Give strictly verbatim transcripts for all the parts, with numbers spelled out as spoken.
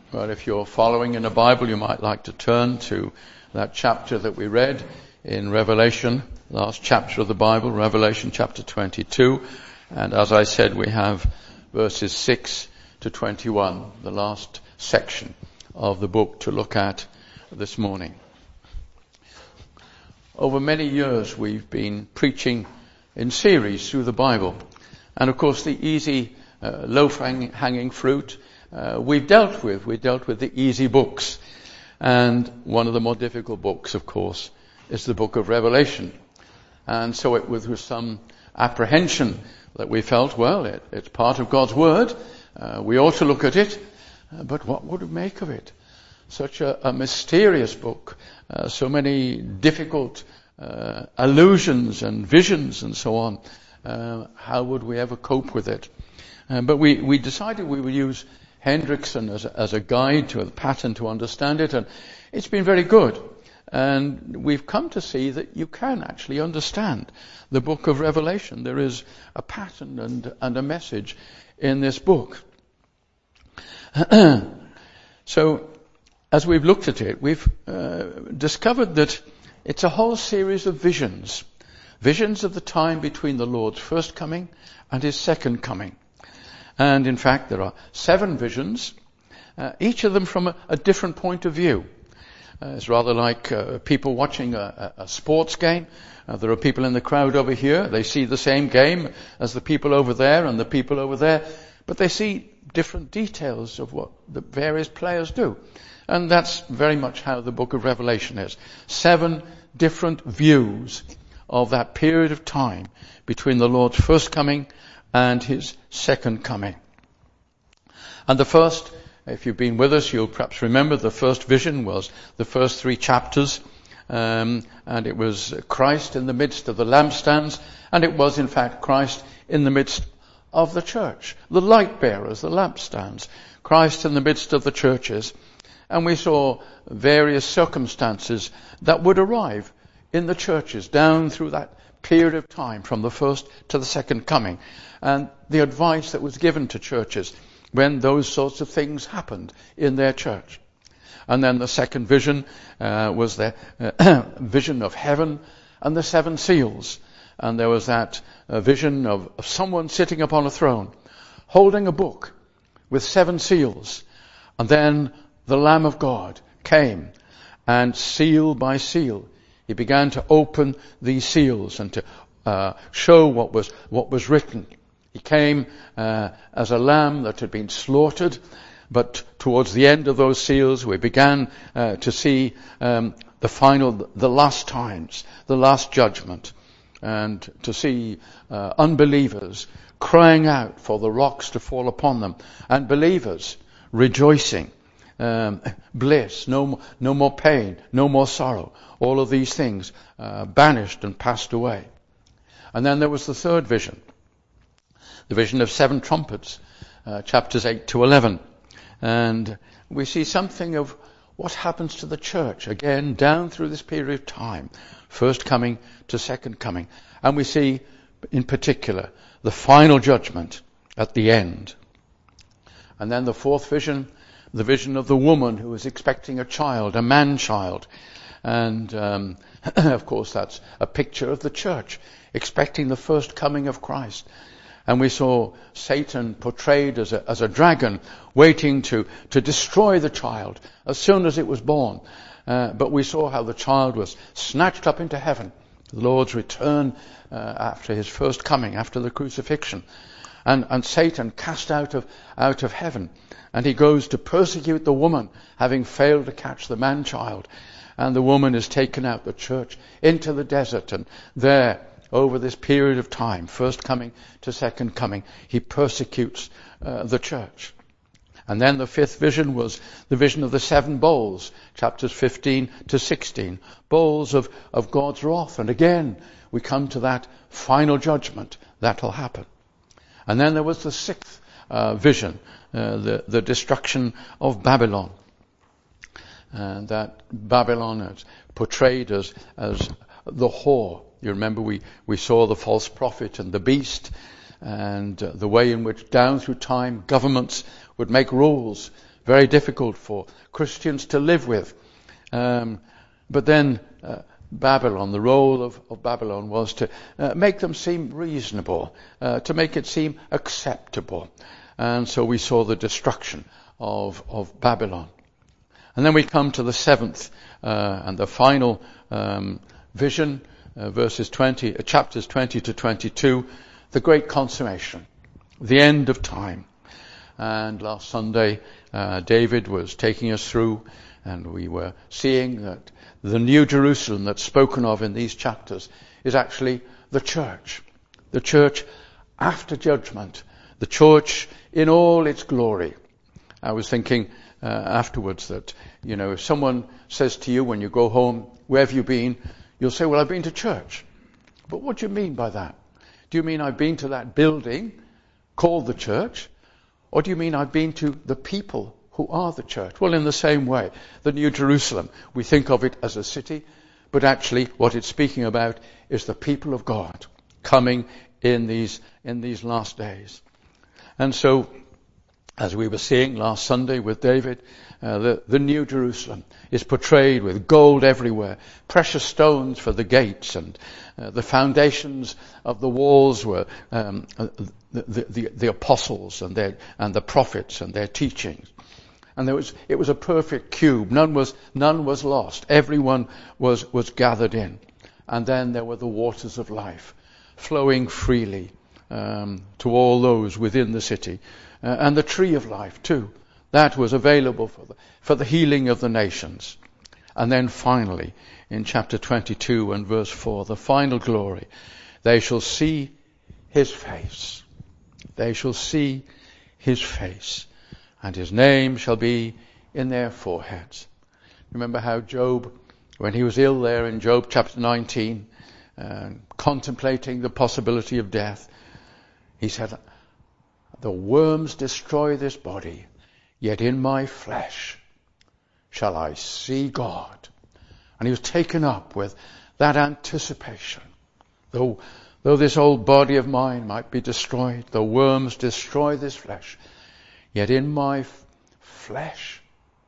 Well, if you're following in the Bible, you might like to turn to that chapter that we read in Revelation, last chapter of the Bible, Revelation chapter twenty-two. And as I said, we have verses six to twenty-one, the last section of the book to look at this morning. Over many years, we've been preaching in series through the Bible. And of course, the easy, uh, low-hanging fruit Uh, we've dealt with. We dealt with the easy books. And one of the more difficult books, of course, is the book of Revelation. And so it was with some apprehension that we felt, well, it, it's part of God's Word. Uh, we ought to look at it. Uh, but what would we make of it? Such a, a mysterious book. Uh, so many difficult uh, allusions and visions and so on. Uh, how would we ever cope with it? Uh, but we, we decided we would use Hendrickson as a, as a guide to a pattern to understand it, and it's been very good. And we've come to see that you can actually understand the book of Revelation. There is a pattern and, and a message in this book. So, as we've looked at it, we've uh, discovered that it's a whole series of visions. Visions of the time between the Lord's first coming and his second coming. And in fact, there are seven visions, uh, each of them from a, a different point of view. Uh, it's rather like uh, people watching a, a sports game. Uh, there are people in the crowd over here. They see the same game as the people over there and the people over there, but they see different details of what the various players do. And that's very much how the book of Revelation is. Seven different views of that period of time between the Lord's first coming and his second coming. And the first, if you've been with us, you'll perhaps remember the first vision was the first three chapters, um, and it was Christ in the midst of the lampstands, and it was in fact Christ in the midst of the church, the light bearers, the lampstands, Christ in the midst of the churches. And we saw various circumstances that would arrive in the churches down through that period of time from the first to the second coming, and the advice that was given to churches when those sorts of things happened in their church. And then the second vision uh, was the uh, vision of heaven and the seven seals. And there was that uh, vision of, of someone sitting upon a throne holding a book with seven seals. And then the Lamb of God came, and seal by seal he began to open these seals and to uh, show what was what was written. He came uh, as a lamb that had been slaughtered, but towards the end of those seals we began uh, to see um, the final, the last times, the last judgment, and to see uh, unbelievers crying out for the rocks to fall upon them, and believers rejoicing. Um, bliss, no, no more pain, no more sorrow. All of these things uh, banished and passed away. And then there was the third vision, the vision of seven trumpets, uh, chapters eight to eleven. And we see something of what happens to the church, again, down through this period of time, first coming to second coming. And we see, in particular, the final judgment at the end. And then the fourth vision, the vision of the woman who was expecting a child, a man-child. And, um, of course, that's a picture of the church, expecting the first coming of Christ. And we saw Satan portrayed as a, as a dragon, waiting to, to destroy the child as soon as it was born. Uh, but we saw how the child was snatched up into heaven, the Lord's return uh, after his first coming, after the crucifixion. And, and Satan cast out of, out of heaven. And he goes to persecute the woman, having failed to catch the man-child. And the woman is taken out, the church, into the desert. And there, over this period of time, first coming to second coming, he persecutes uh, the church. And then the fifth vision was the vision of the seven bowls, chapters fifteen to sixteen. Bowls of, of God's wrath. And again, we come to that final judgment that will happen. And then there was the sixth uh, vision, uh, the, the destruction of Babylon. And that Babylon is portrayed as, as the whore. You remember we, we saw the false prophet and the beast, and uh, the way in which down through time governments would make rules very difficult for Christians to live with. Um, but then uh, Babylon, the role of, of Babylon was to uh, make them seem reasonable, uh, to make it seem acceptable. And so we saw the destruction of, of Babylon. And then we come to the seventh uh, and the final um, vision, uh, verses twenty, uh, chapters twenty to twenty-two, the great consummation, the end of time. And last Sunday, uh, David was taking us through, and we were seeing that the New Jerusalem that's spoken of in these chapters is actually the church. The church after judgment. The church in all its glory. I was thinking uh, afterwards that, you know, if someone says to you when you go home, where have you been? You'll say, well, I've been to church. But what do you mean by that? Do you mean I've been to that building called the church? Or do you mean I've been to the people who are the church? Well, in the same way, the New Jerusalem, we think of it as a city, but actually what it's speaking about is the people of God coming in these, in these last days. And so, as we were seeing last Sunday with David, uh, the, the New Jerusalem is portrayed with gold everywhere, precious stones for the gates, and uh, the foundations of the walls were um, the, the, the, the apostles and their and the prophets and their teachings. And there was it was a perfect cube. None was none was lost. Everyone was was gathered in. And then there were the waters of life, flowing freely um, to all those within the city. Uh, and the tree of life too. That was available for the, for the healing of the nations. And then finally, in chapter twenty-two and verse four, the final glory, they shall see his face. They shall see his face, and his name shall be in their foreheads. Remember how Job, when he was ill there in Job chapter nineteen, uh, contemplating the possibility of death, he said, the worms destroy this body, yet in my flesh shall I see God. And he was taken up with that anticipation. Though, though this old body of mine might be destroyed, the worms destroy this flesh, yet in my f- flesh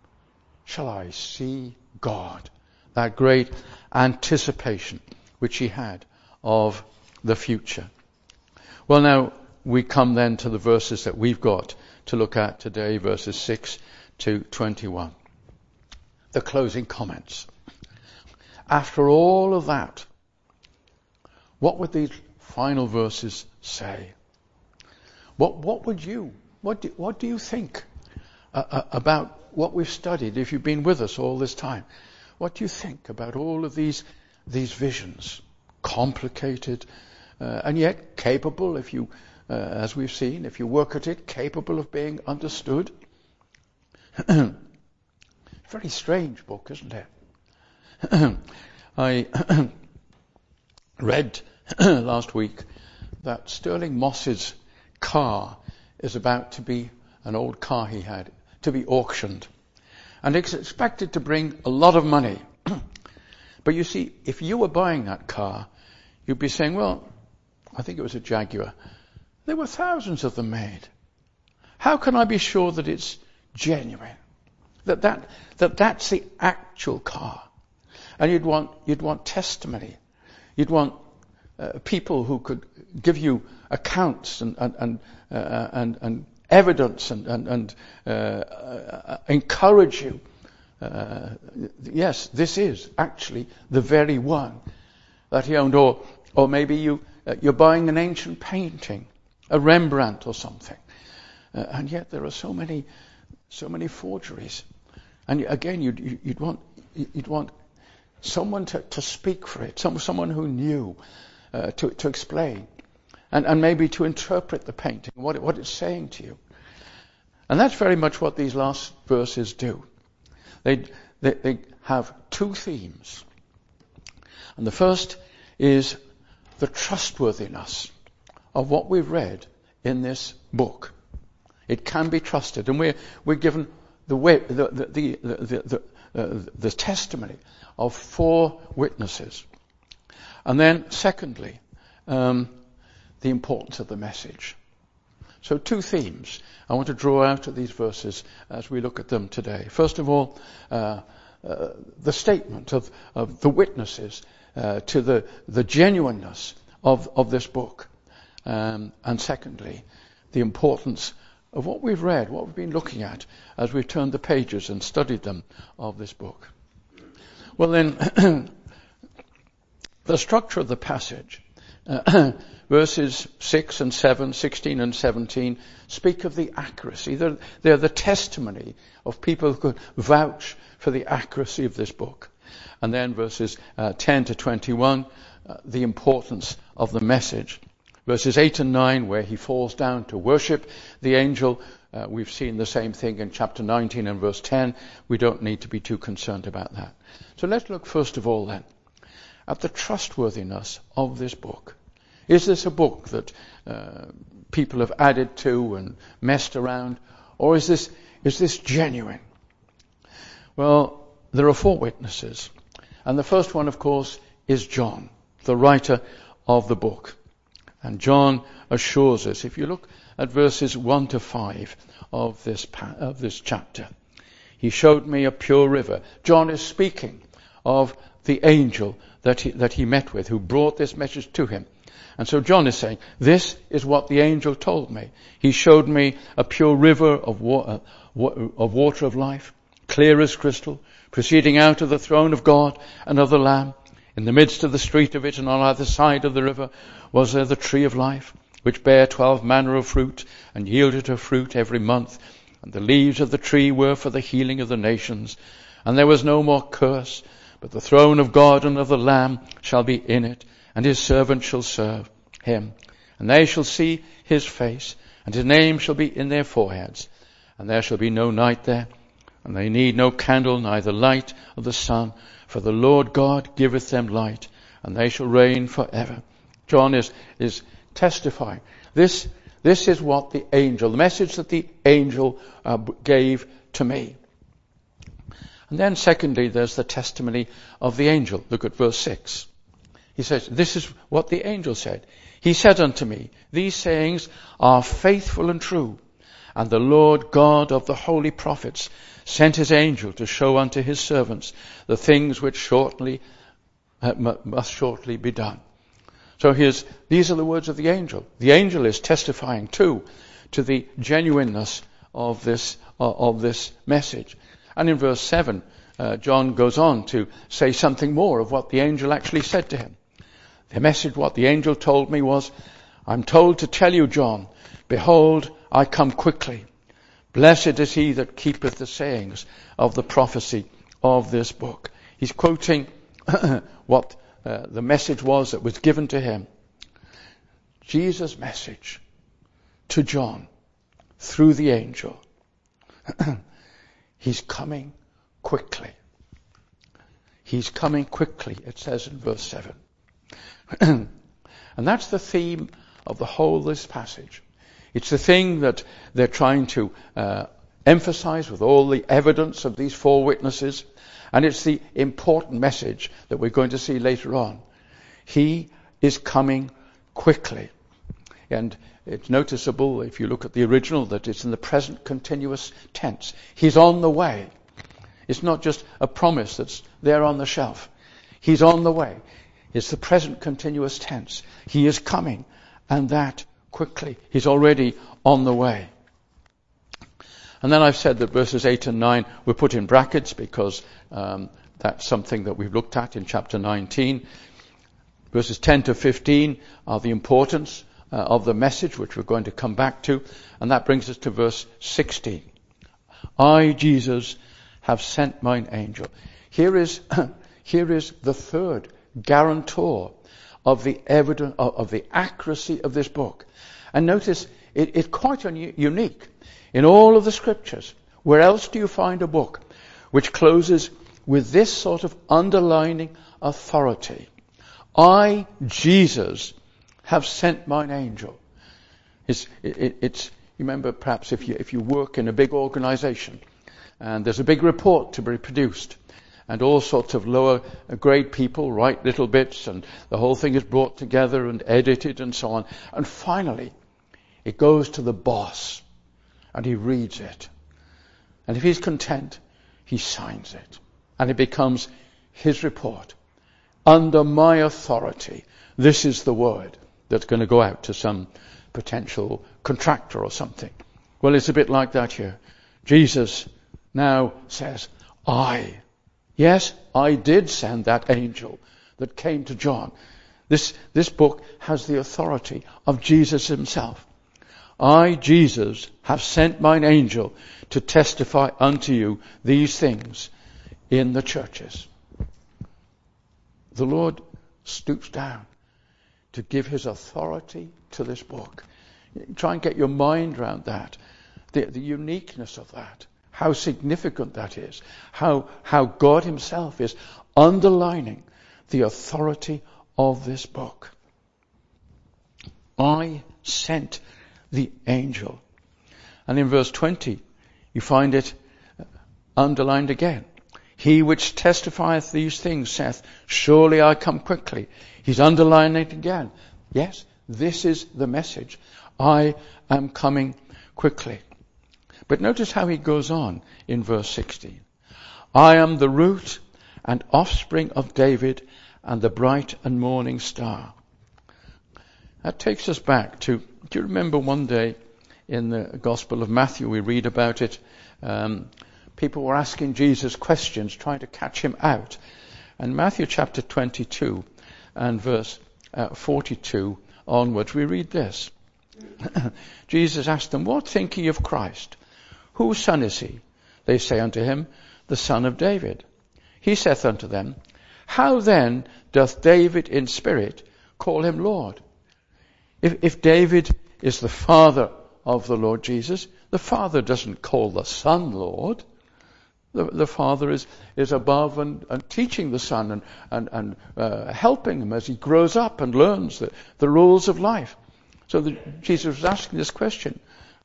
shall I see God. That great anticipation which he had of the future. Well, now, we come then to the verses that we've got to look at today, verses six to twenty-one. The closing comments. After all of that, what would these final verses say? What what would you, what do, what do you think uh, uh, about what we've studied, if you've been with us all this time? What do you think about all of these these visions? Complicated, uh, and yet capable, if you Uh, as we've seen, if you work at it, capable of being understood. Very strange book, isn't it? I read last week that Sterling Moss's car is about to be, an old car he had, to be auctioned. And it's expected to bring a lot of money. But you see, if you were buying that car, you'd be saying, well, I think it was a Jaguar. There were thousands of them made. How can I be sure that it's genuine? That that that that's the actual car? And you'd want you'd want testimony. You'd want uh, people who could give you accounts and and and uh, and, and evidence and and, and uh, uh, encourage you. Uh, yes, this is actually the very one that he owned. Or or maybe you uh, you're buying an ancient painting, a Rembrandt or something, uh, and yet there are so many, so many forgeries. And again, you'd, you'd want, you'd want someone to, to speak for it, some, someone who knew uh, to, to explain, and, and maybe to interpret the painting, what, it, what it's saying to you. And that's very much what these last verses do. They, they, they have two themes, and the first is the trustworthiness of what we've read in this book. It can be trusted, and we're we're given the way, the the the the, the, uh, the testimony of four witnesses, and then secondly, um, the importance of the message. So two themes I want to draw out of these verses as we look at them today. First of all, uh, uh, the statement of, of the witnesses uh, to the, the genuineness of, of this book. Um, and secondly, the importance of what we've read, what we've been looking at as we've turned the pages and studied them of this book. Well then, the structure of the passage, uh, verses six and seven, sixteen and seventeen, speak of the accuracy. They're, they're the testimony of people who could vouch for the accuracy of this book. And then verses uh, ten to twenty-one, uh, the importance of the message. Verses eight and nine, where he falls down to worship the angel. Uh, we've seen the same thing in chapter nineteen and verse ten. We don't need to be too concerned about that. So let's look first of all then at the trustworthiness of this book. Is this a book that uh, people have added to and messed around? Or is this, is this genuine? Well, there are four witnesses. And the first one, of course, is John, the writer of the book. And John assures us, if you look at verses one to five of this, of this chapter, he showed me a pure river. John is speaking of the angel that he, that he met with, who brought this message to him. And so John is saying, this is what the angel told me. He showed me a pure river of, wa- of water of life, clear as crystal, proceeding out of the throne of God and of the Lamb. In the midst of the street of it and on either side of the river was there the tree of life, which bare twelve manner of fruit and yielded her fruit every month. And the leaves of the tree were for the healing of the nations. And there was no more curse, but the throne of God and of the Lamb shall be in it, and his servants shall serve him. And they shall see his face, and his name shall be in their foreheads. And there shall be no night there, and they need no candle, neither light of the sun, for the Lord God giveth them light, and they shall reign forever. John is, is testifying. This, this is what the angel, the message that the angel uh, gave to me. And then secondly, there's the testimony of the angel. Look at verse six. He says, this is what the angel said. He said unto me, these sayings are faithful and true. And the Lord God of the holy prophets sent his angel to show unto his servants the things which shortly uh, must shortly be done. So here's, these are the words of the angel. The angel is testifying too to the genuineness of this, uh, of this message. And in verse seven, uh, John goes on to say something more of what the angel actually said to him. The message, what the angel told me was, I'm told to tell you, John, behold, I come quickly. Blessed is he that keepeth the sayings of the prophecy of this book. He's quoting what uh, the message was that was given to him. Jesus' message to John through the angel. He's coming quickly. He's coming quickly, it says in verse seven. And that's the theme of the whole of this passage. It's the thing that they're trying to uh, emphasize with all the evidence of these four witnesses. And it's the important message that we're going to see later on. He is coming quickly. And it's noticeable, if you look at the original, that it's in the present continuous tense. He's on the way. It's not just a promise that's there on the shelf. He's on the way. It's the present continuous tense. He is coming, and that quickly. He's already on the way. And then I've said that verses eight and nine were put in brackets because um, that's something that we've looked at in chapter nineteen. Verses ten to fifteen are the importance uh, of the message, which we're going to come back to. And that brings us to verse sixteen. I, Jesus, have sent mine angel. Here is, here is the third guarantor of the evidence, of the accuracy of this book. And notice, it, it's quite un- unique. In all of the scriptures, where else do you find a book which closes with this sort of underlining authority? I, Jesus, have sent mine angel. It's, it, it's, you remember perhaps if you, if you work in a big organization and there's a big report to be produced and all sorts of lower grade people write little bits and the whole thing is brought together and edited and so on. And finally, It goes to the boss, and he reads it. And if he's content, he signs it. And it becomes his report. Under my authority, this is the word that's going to go out to some potential contractor or something. Well, it's a bit like that here. Jesus now says, I, yes, I did send that angel that came to John. This, this book has the authority of Jesus himself. I, Jesus, have sent mine angel to testify unto you these things in the churches. The Lord stoops down to give his authority to this book. Try and get your mind around that. The, the uniqueness of that. How significant that is. How, how God himself is underlining the authority of this book. I sent the angel. And in verse twenty, you find it underlined again. He which testifieth these things saith, surely I come quickly. He's underlining it again. Yes, this is the message. I am coming quickly. But notice how he goes on in verse sixteen. I am the root and offspring of David and the bright and morning star. That takes us back to, do you remember one day in the Gospel of Matthew, we read about it, um, people were asking Jesus questions, trying to catch him out. And Matthew chapter twenty-two and verse uh, forty-two onwards, we read this. Jesus asked them, what think ye of Christ? Whose son is he? They say unto him, the son of David. He saith unto them, how then doth David in spirit call him Lord? If, if David is the father of the Lord Jesus, the Father doesn't call the Son Lord. The, the Father is, is above and, and teaching the Son and, and, and uh, helping him as he grows up and learns the, the rules of life. So the, Jesus was asking this question.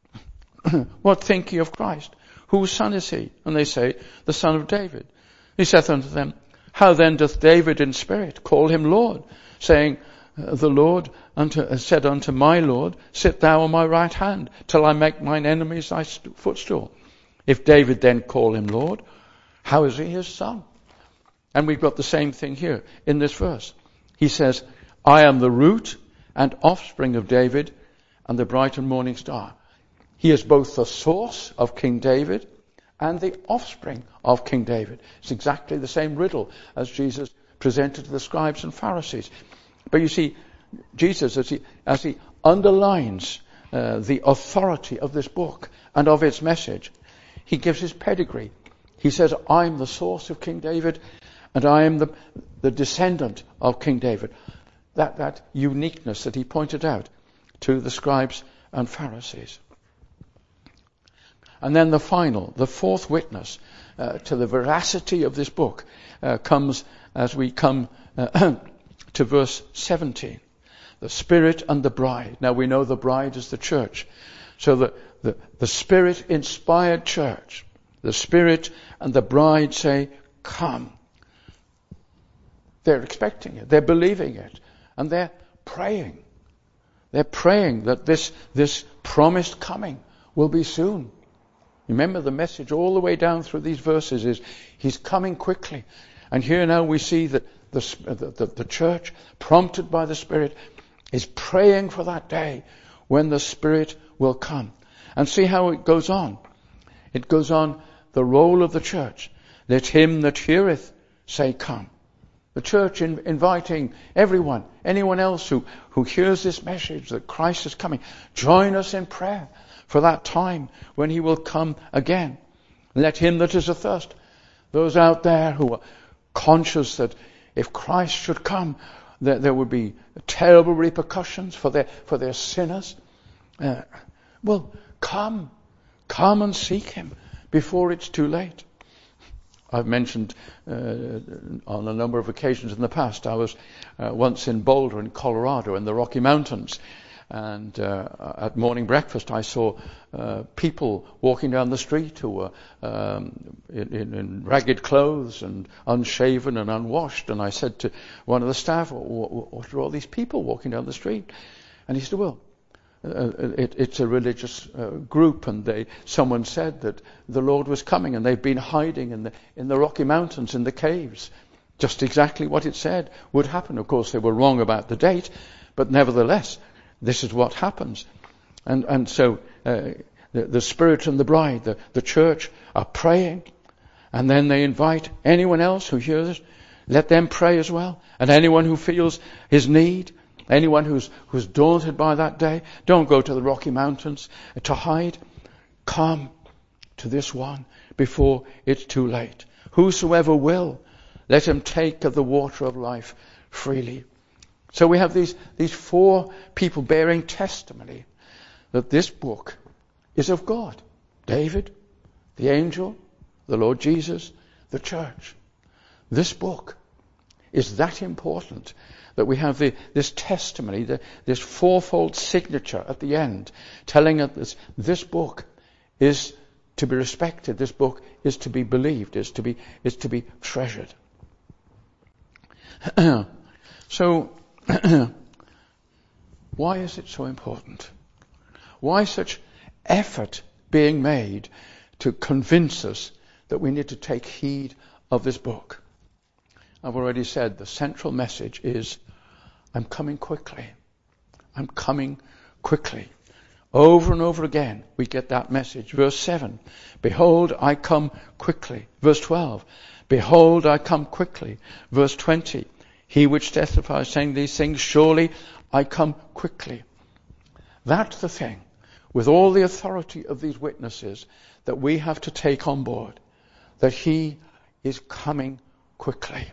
What think ye of Christ? Whose son is he? And they say, the son of David. He saith unto them, how then doth David in spirit call him Lord, saying, the Lord unto, said unto my Lord, sit thou on my right hand, till I make mine enemies thy footstool. If David then call him Lord, how is he his son? And we've got the same thing here in this verse. He says, I am the root and offspring of David and the bright and morning star. He is both the source of King David and the offspring of King David. It's exactly the same riddle as Jesus presented to the scribes and Pharisees. But you see, Jesus, as he, as he underlines uh, the authority of this book and of its message, he gives his pedigree. He says, I'm the source of King David and I am the, the descendant of King David. That, that uniqueness that he pointed out to the scribes and Pharisees. And then the final, the fourth witness uh, to the veracity of this book uh, comes as we come uh, to verse seventeen. The Spirit and the bride. Now we know the bride is the church. So the, the, the Spirit-inspired church, the Spirit and the bride say, come. They're expecting it. They're believing it. And they're praying. They're praying that this, this promised coming will be soon. Remember, the message all the way down through these verses is he's coming quickly. And here now we see that the, the, the church, prompted by the Spirit, is praying for that day when the Spirit will come. And see how it goes on. It goes on, the role of the church. Let him that heareth say, come. The church in, inviting everyone, anyone else who, who hears this message that Christ is coming, join us in prayer for that time when he will come again. Let him that is athirst, those out there who are conscious that if Christ should come, there, there would be terrible repercussions for their, for their sinners. Uh, well, come, come and seek him before it's too late. I've mentioned uh, on a number of occasions in the past, I was uh, once in Boulder in Colorado in the Rocky Mountains. And uh, at morning breakfast, I saw uh, people walking down the street who were um, in, in, in ragged clothes and unshaven and unwashed. And I said to one of the staff, what, what are all these people walking down the street? And he said, well, uh, it, it's a religious uh, group, and they someone said that the Lord was coming, and they've been hiding in the in the Rocky Mountains, in the caves. Just exactly what it said would happen. Of course, they were wrong about the date, but nevertheless, this is what happens. And and so uh, the, the Spirit and the bride, the, the church, are praying, and then they invite anyone else who hears it, let them pray as well. And anyone who feels his need, anyone who's who's daunted by that day, don't go to the Rocky Mountains to hide. Come to this one before it's too late. Whosoever will, let him take of the water of life freely. So we have these, these four people bearing testimony that this book is of God. David, the angel, the Lord Jesus, the church. This book is that important that we have the, this testimony, the, this fourfold signature at the end, telling us this, this book is to be respected. This book is to be believed, is to be, is to be treasured. So, why is it so important? Why such effort being made to convince us that we need to take heed of this book? I've already said the central message is, I'm coming quickly. I'm coming quickly. Over and over again, we get that message. Verse seven, behold, I come quickly. Verse twelve, behold, I come quickly. Verse twenty, he which testifies, saying these things, surely I come quickly. That's the thing, with all the authority of these witnesses, that we have to take on board, that he is coming quickly.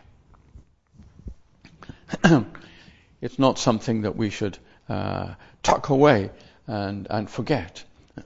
It's not something that we should uh, tuck away and, and forget.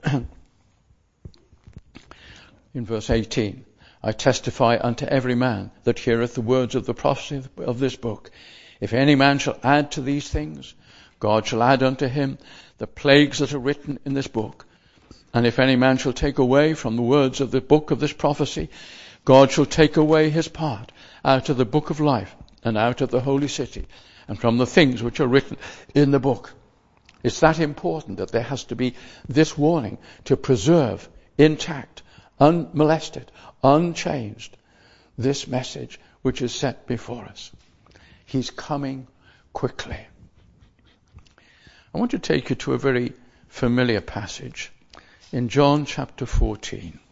In verse eighteen, I testify unto every man that heareth the words of the prophecy of this book. If any man shall add to these things, God shall add unto him the plagues that are written in this book. And if any man shall take away from the words of the book of this prophecy, God shall take away his part out of the book of life and out of the holy city and from the things which are written in the book. It's that important that there has to be this warning to preserve intact, unmolested, unchanged, this message which is set before us. He's coming quickly. I want to take you to a very familiar passage in John chapter fourteen.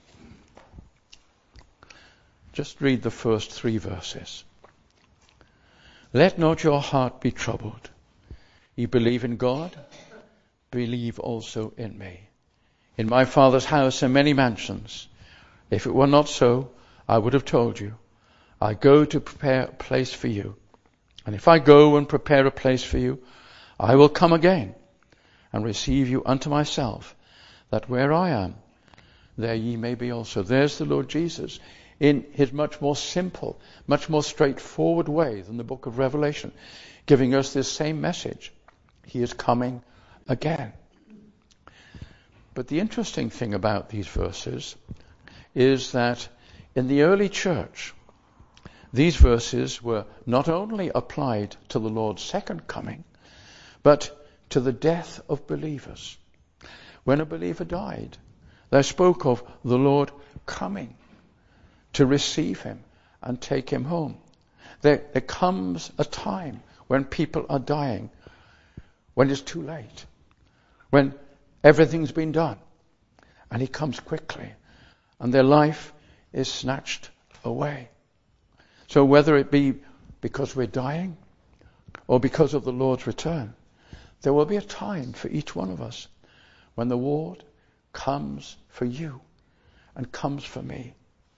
Just read the first three verses. Let not your heart be troubled. Ye believe in God, believe also in me. In my Father's house are many mansions. If it were not so, I would have told you. I go to prepare a place for you. And if I go and prepare a place for you, I will come again and receive you unto myself, that where I am, there ye may be also. There's the Lord Jesus in his much more simple, much more straightforward way than the book of Revelation, giving us this same message. He is coming again. But the interesting thing about these verses is that in the early church, these verses were not only applied to the Lord's second coming, but to the death of believers. When a believer died, they spoke of the Lord coming to receive him and take him home. There, there comes a time when people are dying, when it's too late, when everything's been done, and he comes quickly, and their life is snatched away. So whether it be because we're dying or because of the Lord's return, there will be a time for each one of us when the Lord comes for you and comes for me.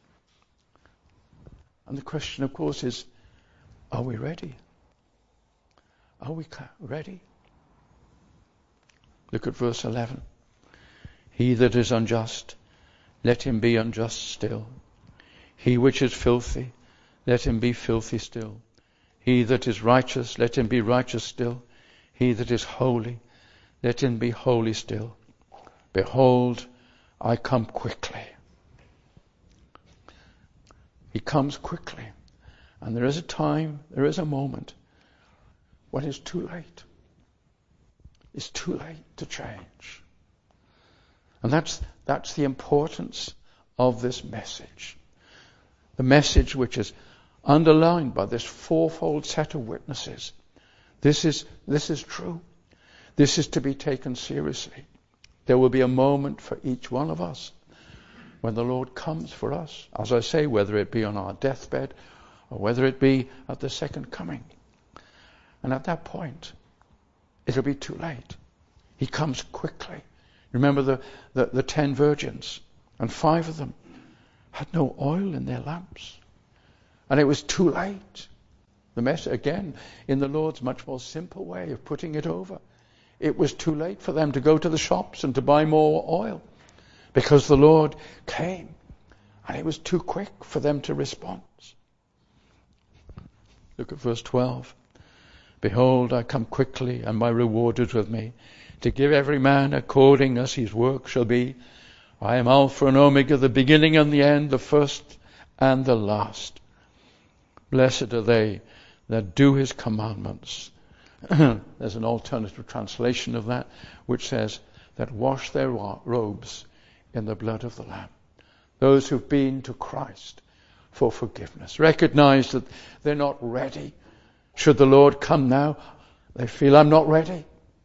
And the question, of course, is, are we ready? Are we ready? Look at verse eleven. He that is unjust, let him be unjust still. He which is filthy, let him be filthy still. He that is righteous, let him be righteous still. He that is holy, let him be holy still. Behold, I come quickly. He comes quickly. And there is a time, there is a moment when it's too late. It's too late to change. And that's, that's the importance of this message. The message which is underlined by this fourfold set of witnesses. This is, this is true. This is to be taken seriously. There will be a moment for each one of us when the Lord comes for us. As I say, whether it be on our deathbed or whether it be at the second coming. And at that point, it'll be too late. He comes quickly. Remember the, the, the ten virgins, and five of them had no oil in their lamps. And it was too late. The mess, again, in the Lord's much more simple way of putting it over. It was too late for them to go to the shops and to buy more oil, because the Lord came, and it was too quick for them to respond. Look at verse twelve. Behold, I come quickly, and my reward is with me, to give every man according as his work shall be. I am Alpha and Omega, the beginning and the end, the first and the last. Blessed are they that do his commandments. There's an alternative translation of that, which says, that wash their robes in the blood of the Lamb. Those who've been to Christ for forgiveness. Recognize that they're not ready. Should the Lord come now, they feel, I'm not ready.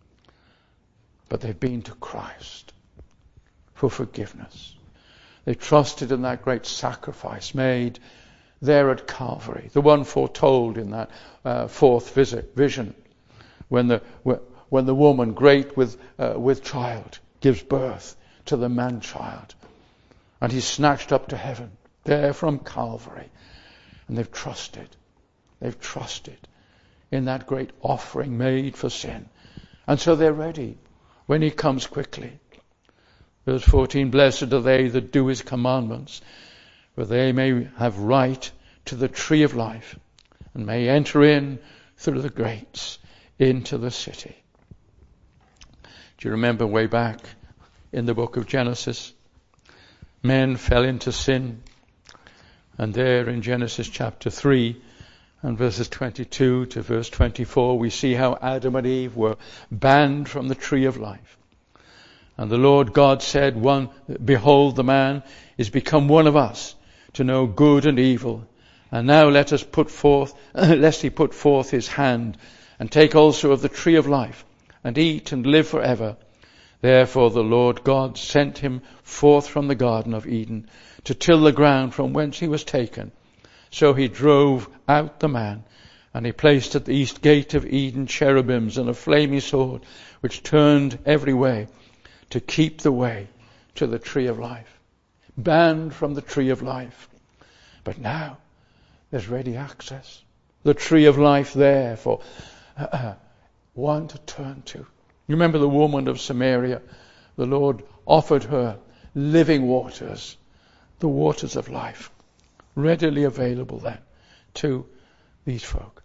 But they've been to Christ for forgiveness. They trusted in that great sacrifice made there at Calvary, the one foretold in that uh, fourth visit, vision, when the when the woman, great with uh, with child, gives birth to the man-child, and he's snatched up to heaven there from Calvary, and they've trusted, they've trusted in that great offering made for sin, and so they're ready when he comes quickly. Verse fourteen, blessed are they that do his commandments, for they may have right to the tree of life, and may enter in through the gates into the city. Do you remember way back in the book of Genesis? Men fell into sin, and there in Genesis chapter three and verses twenty-two to verse twenty-four, we see how Adam and Eve were banned from the tree of life. And the Lord God said, "One, behold, the man is become one of us, to know good and evil. And now let us put forth, lest he put forth his hand, and take also of the tree of life, and eat and live forever." Therefore the Lord God sent him forth from the Garden of Eden, to till the ground from whence he was taken. So he drove out the man, and he placed at the east gate of Eden cherubims and a flaming sword, which turned every way, to keep the way to the tree of life. Banned from the tree of life. But now there's ready access. The tree of life there for uh, one to turn to. You remember the woman of Samaria? The Lord offered her living waters, the waters of life, readily available then to these folk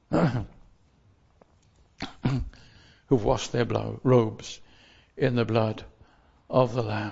who've washed their blow, robes in the blood of the Lamb.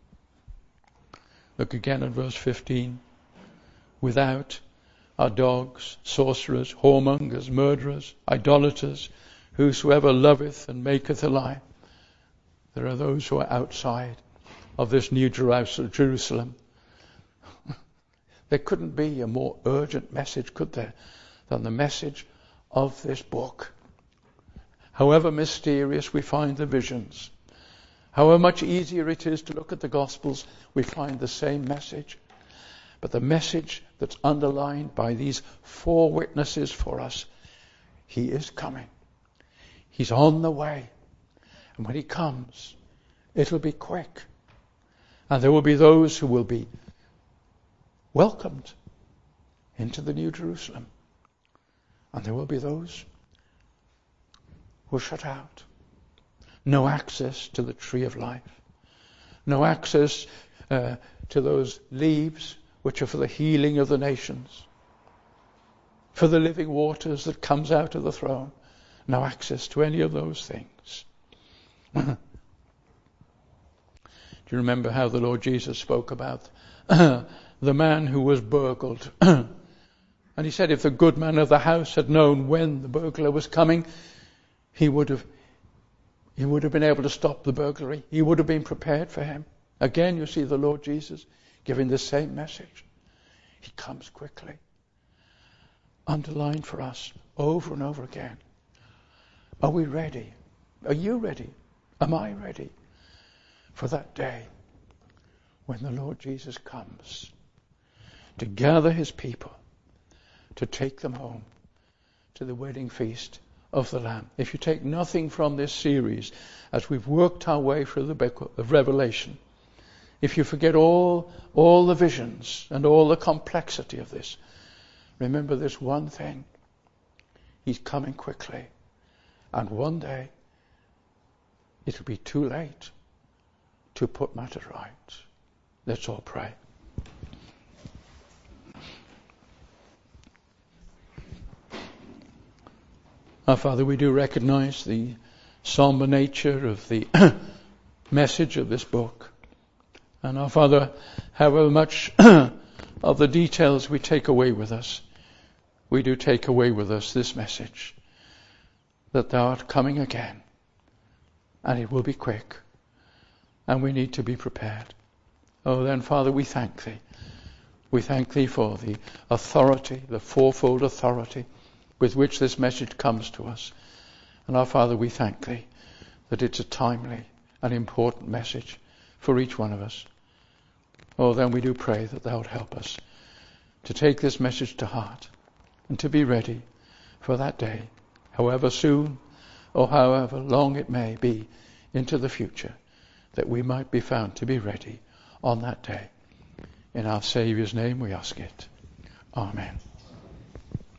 Look again at verse fifteen. Without are dogs, sorcerers, whoremongers, murderers, idolaters, whosoever loveth and maketh a lie. There are those who are outside of this new Jerusalem. There couldn't be a more urgent message, could there, than the message of this book. However mysterious we find the visions, however much easier it is to look at the Gospels, we find the same message. But the message that's underlined by these four witnesses for us, he is coming. He's on the way. And when he comes, it'll be quick. And there will be those who will be welcomed into the New Jerusalem. And there will be those who are shut out. No access to the tree of life. No access uh, to those leaves which are for the healing of the nations. For the living waters that comes out of the throne. No access to any of those things. Do you remember how the Lord Jesus spoke about the man who was burgled? And he said if the good man of the house had known when the burglar was coming, he would have He would have been able to stop the burglary. He would have been prepared for him. Again, you see the Lord Jesus giving the same message. He comes quickly. Underlined for us over and over again. Are we ready? Are you ready? Am I ready for that day when the Lord Jesus comes to gather his people, to take them home to the wedding feast of the Lamb? If you take nothing from this series as we've worked our way through the book of Revelation, if you forget all, all the visions and all the complexity of this, remember this one thing. He's coming quickly. And one day, it'll be too late to put matters right. Let's all pray. Our Father, we do recognize the somber nature of the message of this book. And our Father, however much of the details we take away with us, we do take away with us this message, that thou art coming again, and it will be quick, and we need to be prepared. Oh, then, Father, we thank thee. We thank thee for the authority, the fourfold authority with which this message comes to us. And our Father, we thank thee that it's a timely and important message for each one of us. Oh, then we do pray that thou would help us to take this message to heart and to be ready for that day, however soon or however long it may be into the future, that we might be found to be ready on that day. In our Saviour's name we ask it. Amen.